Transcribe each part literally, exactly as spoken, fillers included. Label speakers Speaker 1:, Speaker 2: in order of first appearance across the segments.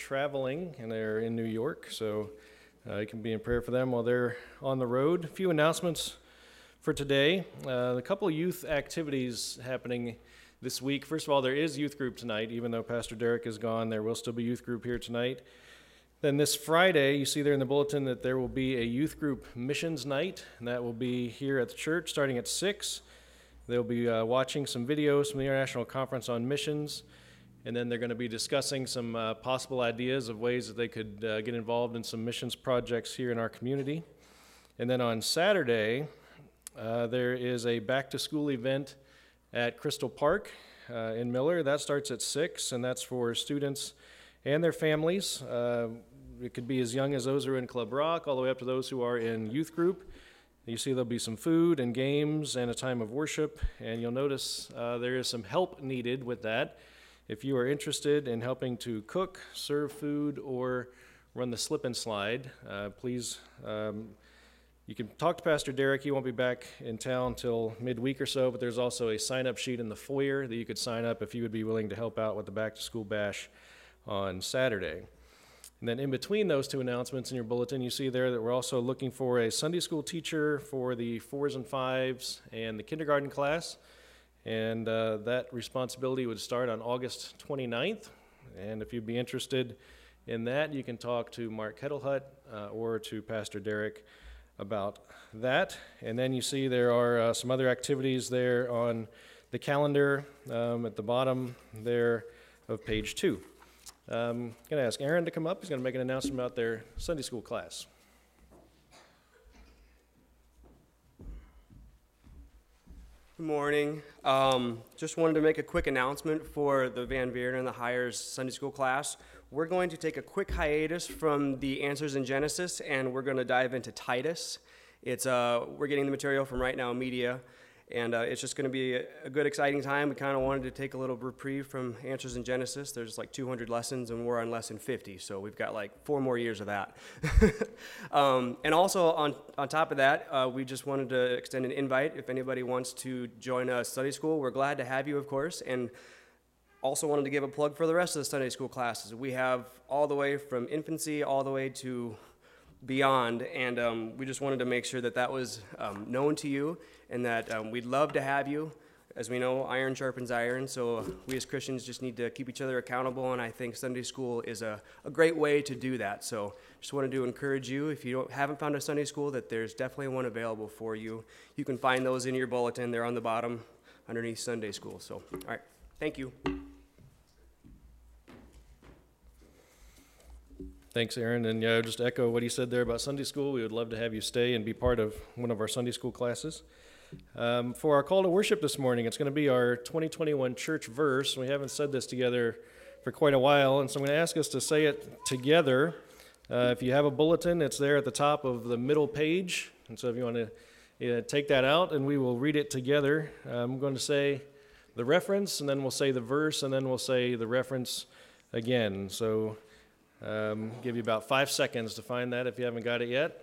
Speaker 1: traveling, and they're in New York, so uh, you can be in prayer for them while they're on the road. A few announcements for today. Uh, a couple of youth activities happening this week. First of all, there is youth group tonight. Even though Pastor Derek is gone, there will still be youth group here tonight. Then this Friday, you see there in the bulletin that there will be a youth group missions night, and that will be here at the church starting at six. They'll be uh, watching some videos from the International Conference on Missions, and then they're going to be discussing some uh, possible ideas of ways that they could uh, get involved in some missions projects here in our community. And then on Saturday, uh, there is a back-to-school event at Crystal Park uh, in Miller. That starts at six, and that's for students and their families. Uh, it could be as young as those who are in Club Rock, all the way up to those who are in youth group. You see there'll be some food and games and a time of worship, and you'll notice uh, there is some help needed with that. If you are interested in helping to cook, serve food, or run the slip and slide, uh, please, um, you can talk to Pastor Derek. He won't be back in town till midweek or so, but there's also a sign-up sheet in the foyer that you could sign up if you would be willing to help out with the back-to-school bash on Saturday. And then in between those two announcements in your bulletin, you see there that we're also looking for a Sunday school teacher for the fours and fives and the kindergarten class. And uh, that responsibility would start on August twenty-ninth. And if you'd be interested in that, you can talk to Mark Kettlehut uh, or to Pastor Derek about that. And then you see there are uh, some other activities there on the calendar um, at the bottom there of page two. Um, I'm going to ask Aaron to come up. He's going to make an announcement about their Sunday school class.
Speaker 2: Good morning. Um, just wanted to make a quick announcement for the Van Veeren and the Hires Sunday school class. We're going to take a quick hiatus from the Answers in Genesis, and we're going to dive into Titus. It's uh, we're getting the material from Right Now Media. And uh, it's just going to be a, a good, exciting time. We kind of wanted to take a little reprieve from Answers in Genesis. There's like two hundred lessons, and we're on lesson fifty, so we've got like four more years of that. um, and also, on, on top of that, uh, we just wanted to extend an invite. If anybody wants to join a Sunday school, we're glad to have you, of course. And also wanted to give a plug for the rest of the Sunday school classes. We have all the way from infancy all the way to beyond, and um, we just wanted to make sure that that was um, known to you, and that um, we'd love to have you. As we know, iron sharpens iron, so we as Christians just need to keep each other accountable, and I think Sunday school is a, a great way to do that. So just wanted to encourage you, if you don't, haven't found a Sunday school, that there's definitely one available for you. You can find those in your bulletin. They're on the bottom underneath Sunday school. So, all right, thank you.
Speaker 1: Thanks, Aaron. And yeah, just echo what he said there about Sunday school. We would love to have you stay and be part of one of our Sunday school classes. Um, for our call to worship this morning, it's going to be our twenty twenty-one church verse. We haven't said this together for quite a while, and so I'm going to ask us to say it together. Uh, if you have a bulletin, it's there at the top of the middle page. And so if you want to yeah, take that out, and we will read it together. I'm going to say the reference, and then we'll say the verse, and then we'll say the reference again. So Um, give you about five seconds to find that if you haven't got it yet.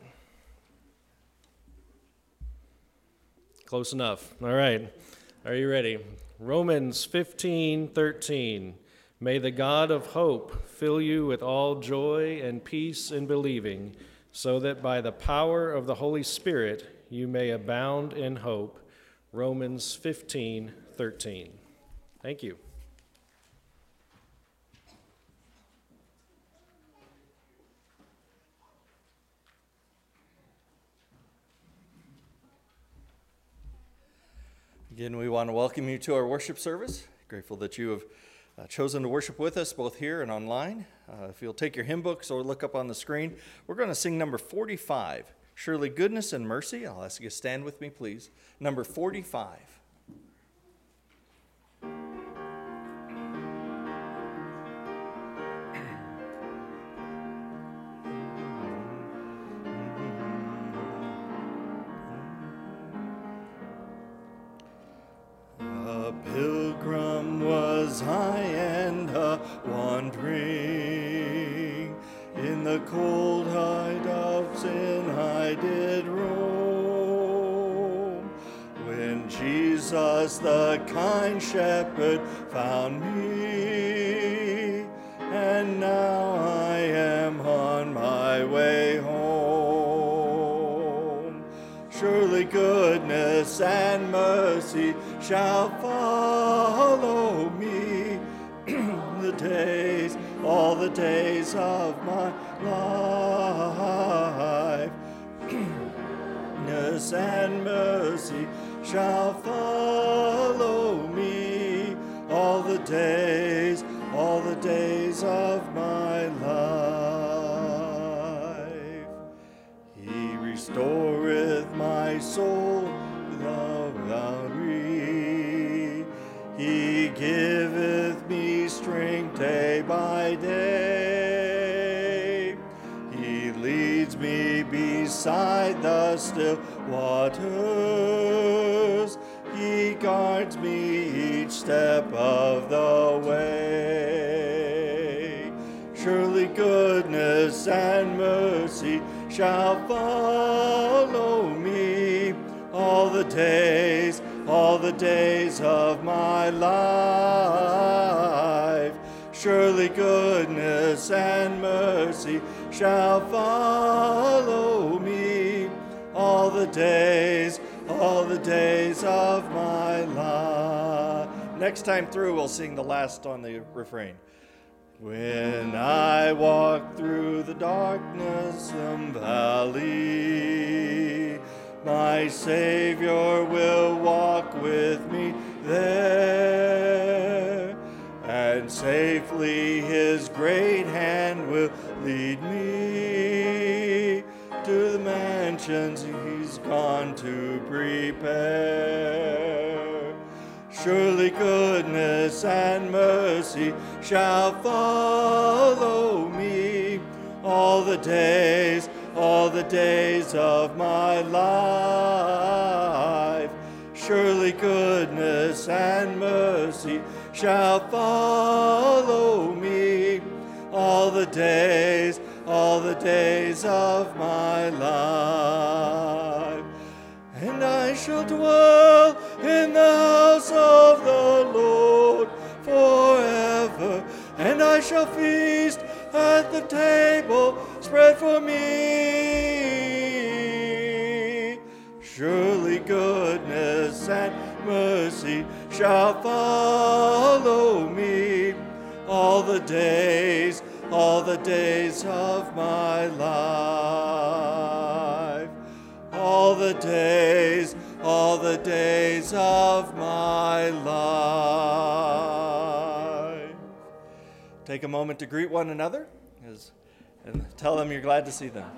Speaker 1: Close enough. All right. Are you ready? Romans fifteen thirteen. May the God of hope fill you with all joy and peace in believing, so that by the power of the Holy Spirit you may abound in hope. Romans fifteen thirteen. Thank you.
Speaker 3: Again, we want to welcome you to our worship service. Grateful that you have uh, chosen to worship with us both here and online. Uh, if you'll take your hymn books or look up on the screen, we're going to sing number forty-five, Surely Goodness and Mercy. I'll ask you to stand with me, please. Number forty-five.
Speaker 4: Pilgrim was I and a wandering, in the cold height of sin I did roam, when Jesus the kind shepherd found me, and now I goodness and mercy shall follow me the days, all the days of my life. Goodness and mercy shall follow me all the days, all the days of my life. He restoreth my soul without weary. He giveth me strength day by day. He leads me beside the still waters. He guards me each step of the way. Surely goodness and mercy shall follow me all the days, all the days of my life. Surely goodness and mercy shall follow me all the days, all the days of my life.
Speaker 3: Next time through, we'll sing the last on the refrain.
Speaker 4: When I walk through the darkness and valley, my Savior will walk with me there, and safely His great hand will lead me to the mansions He's gone to prepare. Surely goodness and mercy shall follow me all the days, all the days of my life. Surely goodness and mercy shall follow me all the days, all the days of my life. And I shall dwell in the house of the Lord forever, and I shall feast at the table spread for me. Surely goodness and mercy shall follow me all the days, all the days of my life. All the days, all the days of my life.
Speaker 3: Take a moment to greet one another as, and tell them you're glad to see them.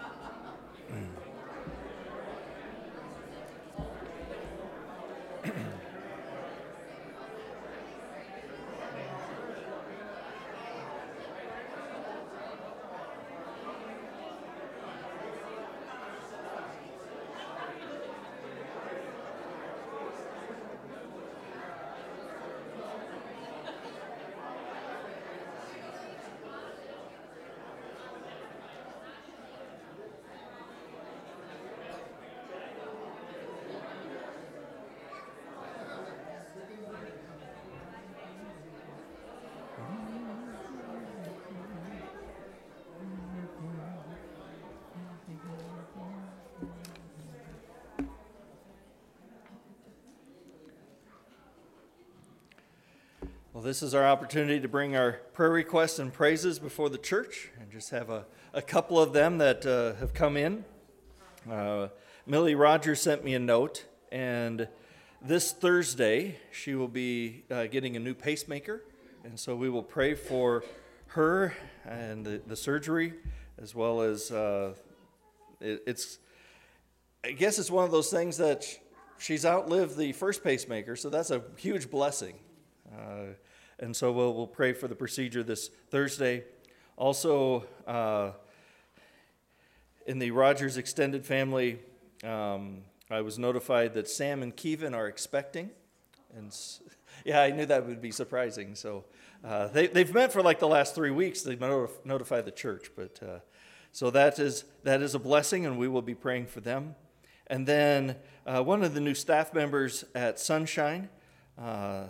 Speaker 3: Well, this is our opportunity to bring our prayer requests and praises before the church, and just have a, a couple of them that uh, have come in. Uh, Millie Rogers sent me a note, and this Thursday she will be uh, getting a new pacemaker, and so we will pray for her and the, the surgery, as well as uh, it, it's, I guess it's one of those things that she's outlived the first pacemaker, so that's a huge blessing. Uh, and so we'll, we'll pray for the procedure this Thursday. Also, uh, in the Rogers extended family, um, I was notified that Sam and Kevin are expecting. And s- yeah, I knew that would be surprising. So uh, they, they've met for like the last three weeks. They've notif- notified the church. But uh, so that is that is a blessing, and we will be praying for them. And then uh, one of the new staff members at Sunshine, uh,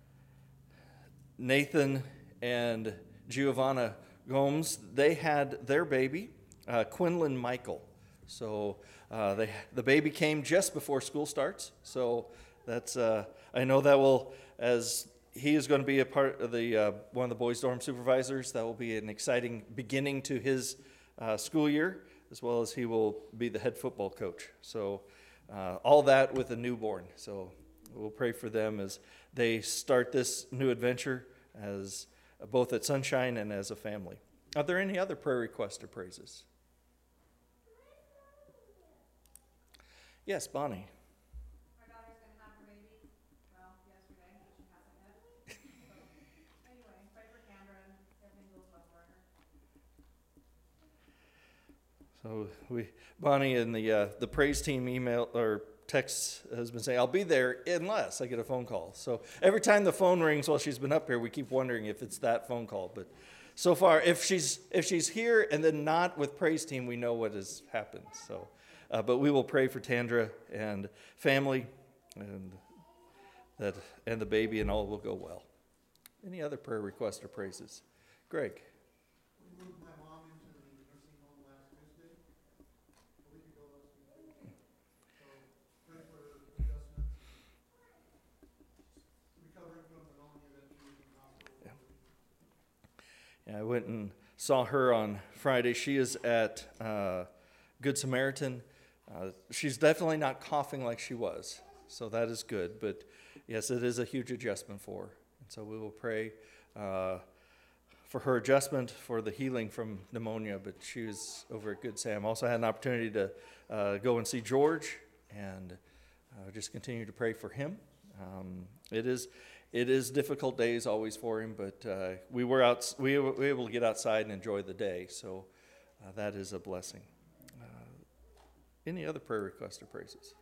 Speaker 3: Nathan and Giovanna Gomes, they had their baby, uh, Quinlan Michael, So uh, they, the baby came just before school starts. So that's uh, I know that will, as he is going to be a part of the uh, one of the boys' dorm supervisors, that will be an exciting beginning to his uh, school year, as well as he will be the head football coach. So uh, all that with a newborn. So we'll pray for them as they start this new adventure as uh, both at Sunshine and as a family. Are there any other prayer requests or praises? Yes, Bonnie.
Speaker 5: My daughter's gonna have her baby, well, yesterday, but she hasn't yet. So, anyway, pray for Kendra and everything goes well for her.
Speaker 3: So we, Bonnie in the uh, the praise team email or text has been saying, I'll be there unless I get a phone call. So every time the phone rings while she's been up here, we keep wondering if it's that phone call. But so far, if she's if she's here and then not with praise team, we know what has happened. So, uh, but we will pray for Tandra and family, and that and the baby, and all will go well. Any other prayer requests or praises? Greg.
Speaker 6: We moved my mom into the nursing home last Tuesday, a week ago last week. So pray for her adjustment, recovering from pneumonia that she was in the hospital.
Speaker 3: Yeah. Yeah, I went and saw her on Friday. She is at uh, Good Samaritan. Uh, she's definitely not coughing like she was, so that is good. But yes, it is a huge adjustment for her. And so we will pray uh, for her adjustment, for the healing from pneumonia. But she was over at Good Sam. Also had an opportunity to uh, go and see George, and uh, just continue to pray for him. Um, it is it is difficult days always for him, but uh, we were out we were able to get outside and enjoy the day. So uh, that is a blessing. Uh, any other prayer requests or praises?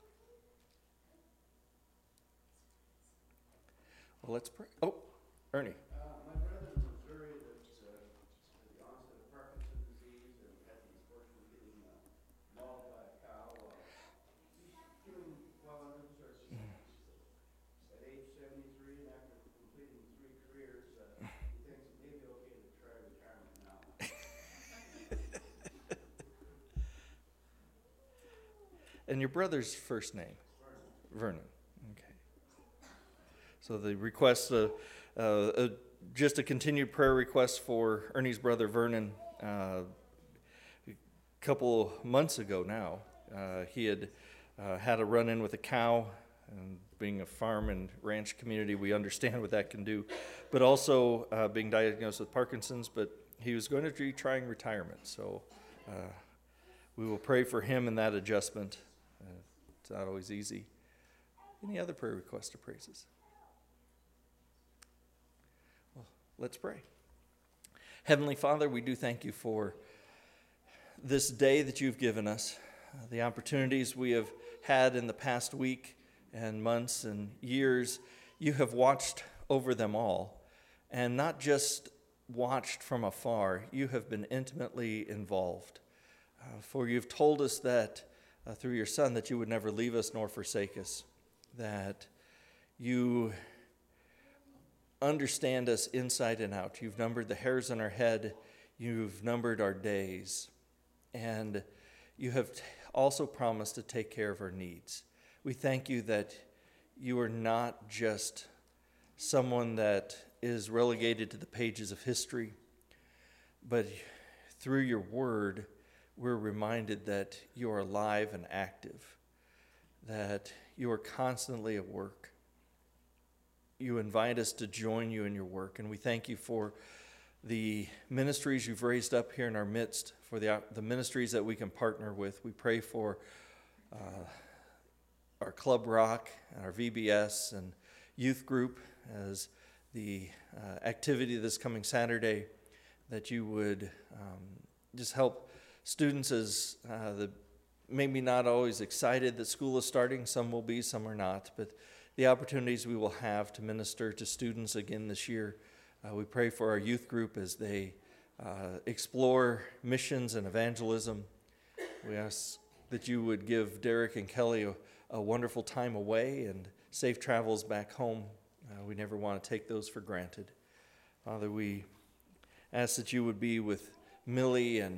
Speaker 3: Well, let's pray. Oh, Ernie.
Speaker 6: Uh, my brother in Missouri that's uh, at the onset of Parkinson's disease and had the misfortune of getting uh, mauled by a cow. Uh, he's doing well under the circumstances. At age seventy-three and after completing three careers, uh, he thinks it may be okay to try retirement now.
Speaker 3: And your brother's first name? Vernon. Okay. So the request, uh, uh, uh, just a continued prayer request for Ernie's brother Vernon. Uh, a couple months ago now, uh, he had uh, had a run-in with a cow, and being a farm and ranch community, we understand what that can do. But also uh, being diagnosed with Parkinson's, but he was going to be trying retirement. So uh, we will pray for him in that adjustment. Uh, it's not always easy. Any other prayer requests or praises? Well, let's pray. Heavenly Father, we do thank you for this day that you've given us, uh, the opportunities we have had in the past week and months and years. You have watched over them all, and not just watched from afar. You have been intimately involved. Uh, for you've told us that uh, through your Son that you would never leave us nor forsake us, that you understand us inside and out. You've numbered the hairs on our head. You've numbered our days. And you have t- also promised to take care of our needs. We thank you that you are not just someone that is relegated to the pages of history, but through your word, we're reminded that you are alive and active, that you are constantly at work. You invite us to join you in your work, and we thank you for the ministries you've raised up here in our midst, for the, the ministries that we can partner with. We pray for uh, our Club Rock, and our V B S, and youth group as the uh, activity this coming Saturday, that you would um, just help students as uh, the maybe not always excited that school is starting. Some will be, some are not. But the opportunities we will have to minister to students again this year. Uh, we pray for our youth group as they uh, explore missions and evangelism. We ask that you would give Derek and Kelly a, a wonderful time away and safe travels back home. Uh, we never want to take those for granted. Father, we ask that you would be with Millie and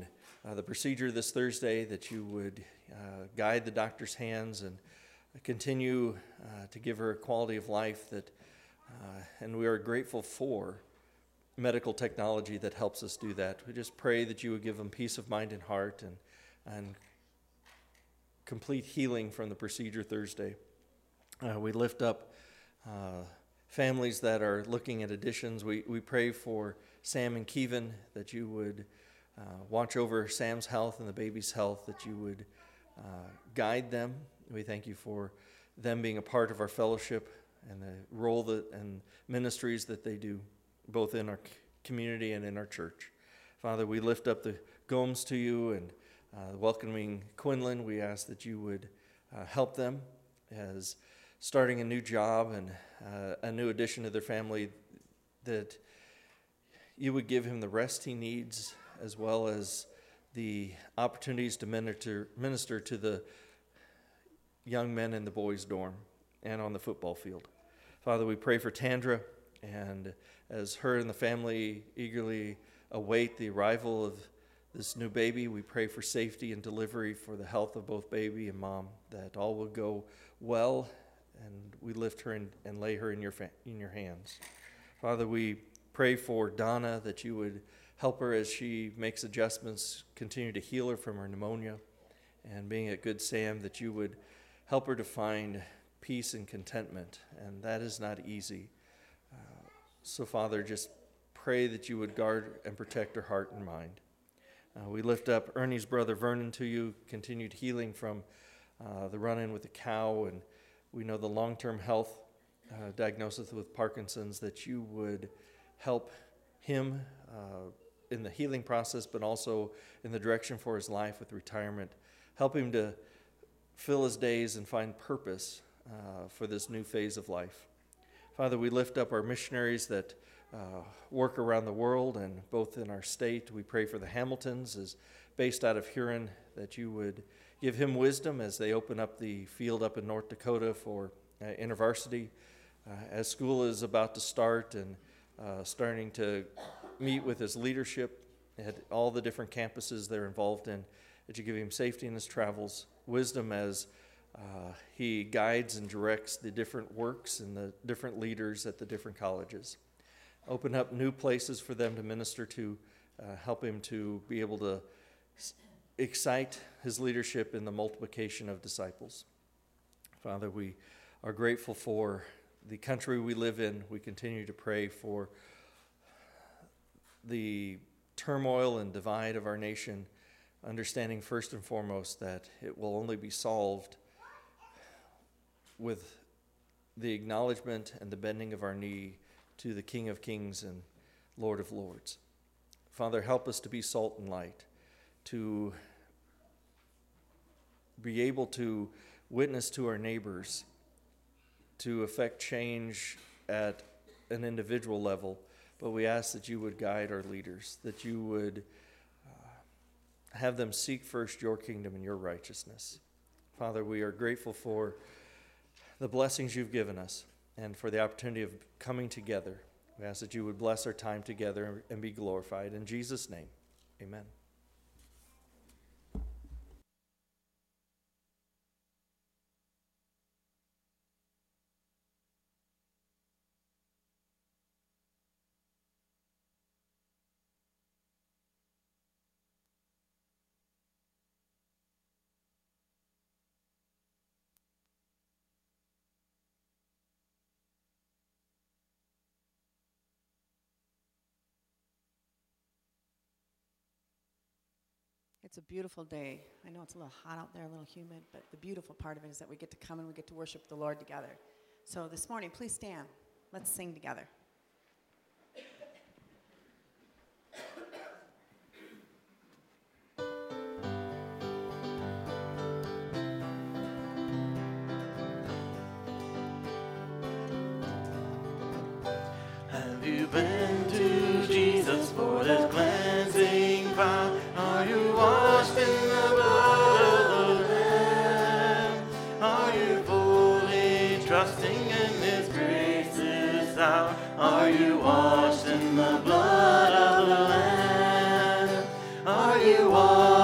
Speaker 3: uh, the procedure this Thursday, that you would uh, guide the doctor's hands and continue uh, to give her a quality of life that, uh, and we are grateful for medical technology that helps us do that. We just pray that you would give them peace of mind and heart and, and complete healing from the procedure Thursday. Uh, we lift up uh, families that are looking at additions. We, we pray for Sam and Kevin, that you would uh, watch over Sam's health and the baby's health, that you would uh, guide them. We thank you for them being a part of our fellowship and the role that and ministries that they do, both in our community and in our church. Father, we lift up the Gomes to you, and uh, welcoming Quinlan, we ask that you would uh, help them as starting a new job and uh, a new addition to their family, that you would give him the rest he needs, as well as the opportunities to minister, minister to the young men in the boys' dorm and on the football field. Father, we pray for Tandra, and as her and the family eagerly await the arrival of this new baby, we pray for safety and delivery, for the health of both baby and mom, that all will go well, and we lift her in, and lay her in your fa- in your hands. Father, we pray for Donna, that you would help her as she makes adjustments, continue to heal her from her pneumonia, and being at Good Sam, that you would help her to find peace and contentment, and that is not easy. Uh, so, Father, just pray that you would guard and protect her heart and mind. Uh, we lift up Ernie's brother Vernon to you, continued healing from uh, the run-in with the cow, and we know the long-term health uh, diagnosis with Parkinson's, that you would help him uh, in the healing process, but also in the direction for his life with retirement. Help him to fill his days and find purpose uh, for this new phase of life. Father, we lift up our missionaries that uh, work around the world and both in our state. We pray for the Hamiltons, as based out of Huron, that you would give him wisdom as they open up the field up in North Dakota for uh, InterVarsity. Uh, as school is about to start and uh, starting to meet with his leadership at all the different campuses they're involved in, that you give him safety in his travels, wisdom as uh, he guides and directs the different works and the different leaders at the different colleges. Open up new places for them to minister to, uh, help him to be able to s- excite his leadership in the multiplication of disciples. Father, we are grateful for the country we live in. We continue to pray for the turmoil and divide of our nation, understanding first and foremost that it will only be solved with the acknowledgement and the bending of our knee to the King of Kings and Lord of Lords. Father, help us to be salt and light, to be able to witness to our neighbors, to affect change at an individual level, but we ask that you would guide our leaders, that you would uh, have them seek first your kingdom and your righteousness. Father, we are grateful for the blessings you've given us and for the opportunity of coming together. We ask that you would bless our time together and be glorified. In Jesus' name, amen.
Speaker 7: It's a beautiful day. I know it's a little hot out there, a little humid, but the beautiful part of it is that we get to come and we get to worship the Lord together. So this morning, please stand. Let's sing together.
Speaker 4: Have you been to Jesus for this cleansing power? Are you washed in the blood of the Lamb? Are you fully trusting in His grace this hour? Are you washed in the blood of the Lamb? Are you washed?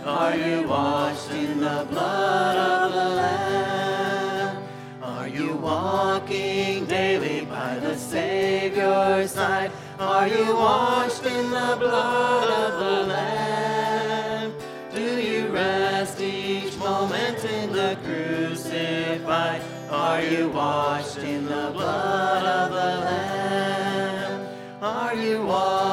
Speaker 4: Are you washed in the blood of the Lamb? Are you walking daily by the Savior's side? Are you washed in the blood of the Lamb? Do you rest each moment in the crucified? Are you washed in the blood of the Lamb? Are you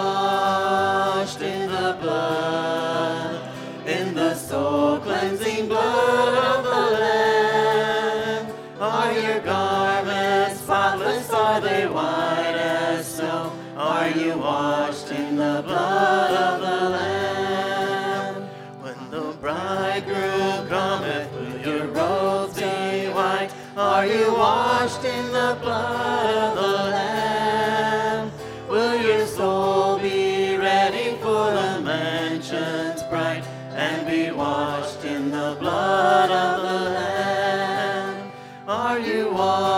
Speaker 4: washed in the blood, in the soul-cleansing blood of the Lamb? Are your garments spotless? Are they white as snow? Are you washed in the blood of the Lamb? When the bridegroom cometh, will your robes be white? Are you washed in the blood of the Lamb? Will your soul be ready for the mansions bright, and be washed in the blood of the Lamb? Are you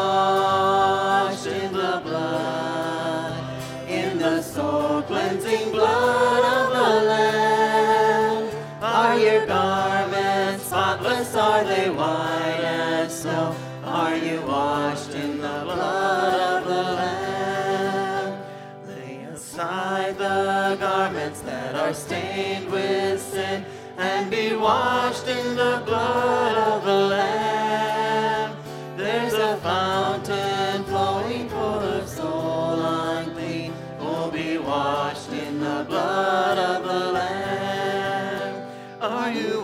Speaker 4: washed in the blood, in the soul-cleansing blood of the Lamb? Are your garments spotless? Are they white as snow? Are you washed in the blood of the Lamb? Lay aside the garments that are stained with sin, and be washed in the blood of the Lamb. There's a fountain flowing for the soul unclean, will be washed in the blood of the Lamb. Are you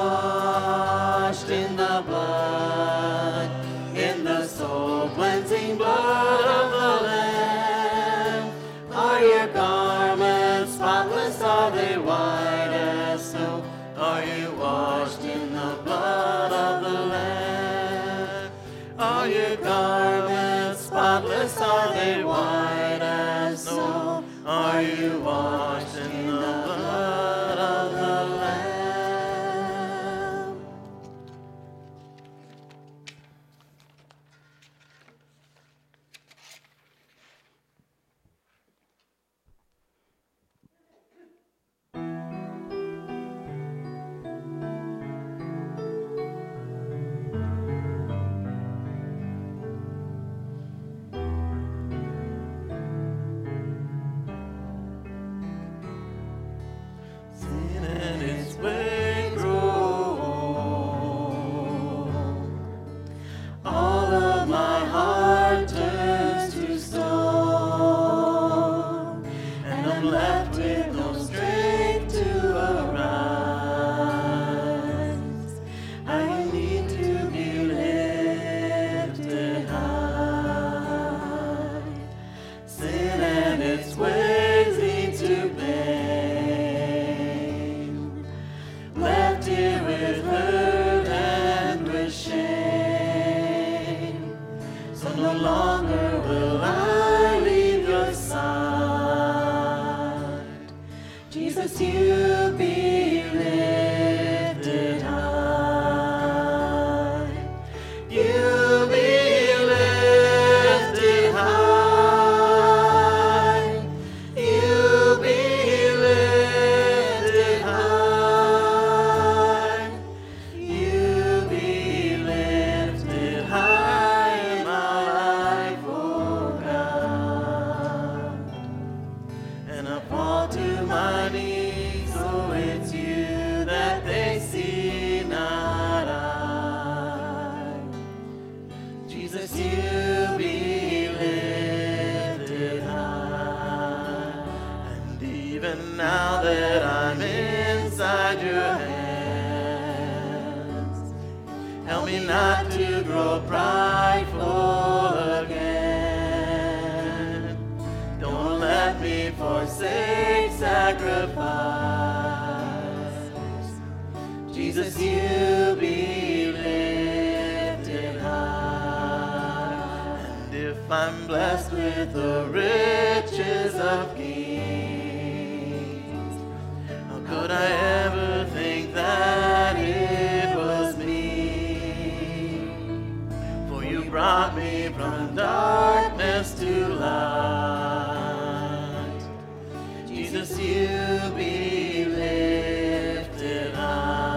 Speaker 4: washed in the blood, in the soul-cleansing blood of the Lamb? Are your garments spotless? Are they white as snow? Are you washed in the blood of the Lamb? Are your garments spotless? Are they white as snow? Are you washed in the blood of the Lamb? Sin and its way grow. All of my heart turns to stone, and I'm left with no strength to arise. I need to be lifted high. Sin and its ways lead to pain, left here with hurt and with shame. So no longer will I leave your side. Jesus, you be lifted high. You be lifted high. You be lifted high. You be lifted high in my life, oh God. And I fall to my knees, oh, it's you that they see, not I. Jesus, you be lifted high. And even now that I'm inside your hands, help me not to grow prideful again. Don't let me forsake sacrifice. Jesus, you be lifted high. And if I'm blessed with the riches of kings, how could I ever think that it was me? For you brought me from darkness to light. Jesus, you be lifted high.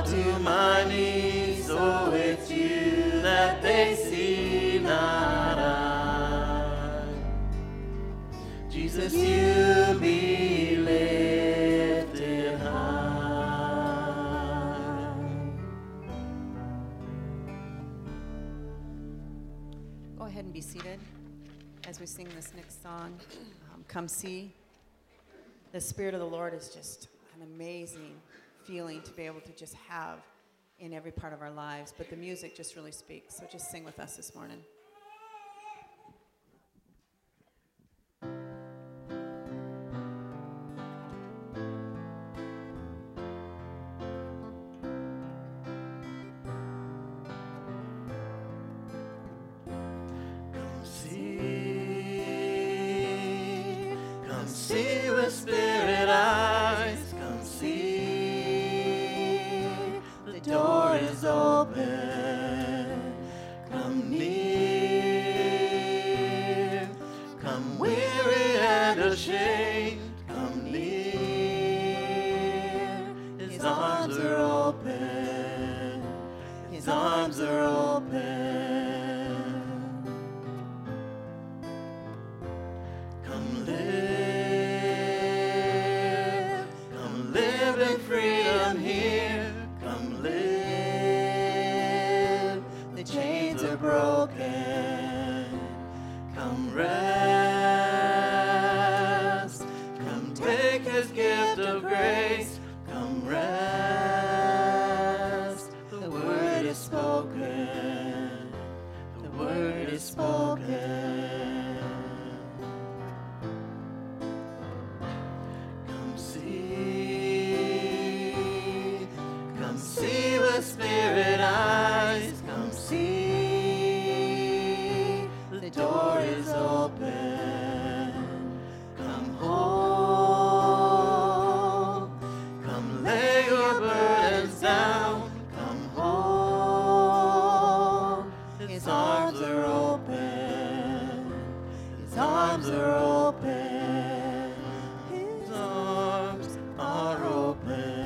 Speaker 4: to my knees, so it's you that they see, not I. Jesus, you be lifted high.
Speaker 7: Go ahead and be seated as we sing this next song, um, Come See. The Spirit of the Lord is just an amazing feeling to be able to just have in every part of our lives, but the music just really speaks. So just sing with us this morning.
Speaker 4: Come see, come see with spirit eyes, come see, the door is open, come near, come weary and ashamed, come near, his arms are open, his arms are open. Come live, come live in freedom here. Come live, the chains are broken. Come rest, come take his gift of grace. Come rest, the word is spoken. The word is spoken. Come see, come see with spirit eyes, come see, the door is open, come home, come lay your burdens down, come home, his arms are open, his arms are open, his arms are open.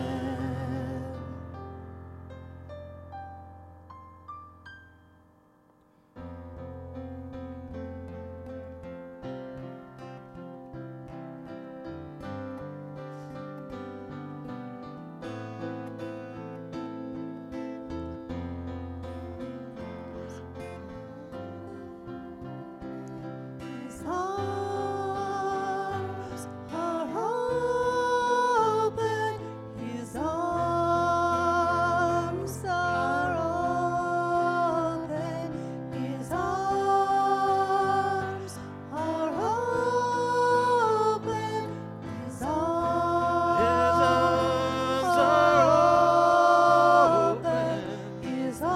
Speaker 7: His arms are open. His arms are open. His arms are open. His arms are open. His arms
Speaker 4: His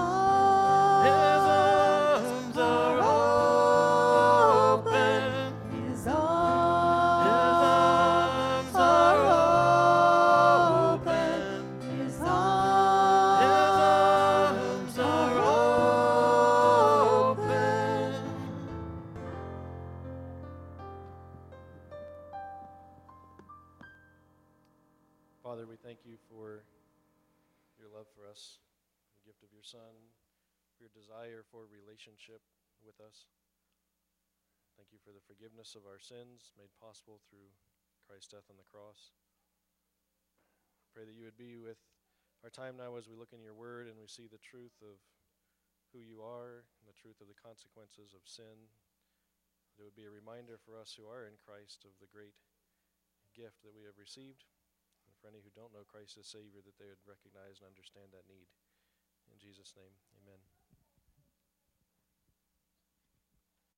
Speaker 4: arms are open.
Speaker 7: His
Speaker 4: His
Speaker 7: arms
Speaker 4: arms are
Speaker 7: open.
Speaker 4: open.
Speaker 7: His
Speaker 4: His
Speaker 7: arms
Speaker 4: arms are open.
Speaker 1: Father, we thank you for your love for us, the gift of your Son, for your desire for relationship with us. Thank you for the forgiveness of our sins made possible through Christ's death on the cross. Pray that you would be with our time now as we look in your word and we see the truth of who you are and the truth of the consequences of sin. That it would be a reminder for us who are in Christ of the great gift that we have received. And for any who don't know Christ as Savior, that they would recognize and understand that need. In Jesus' name, amen.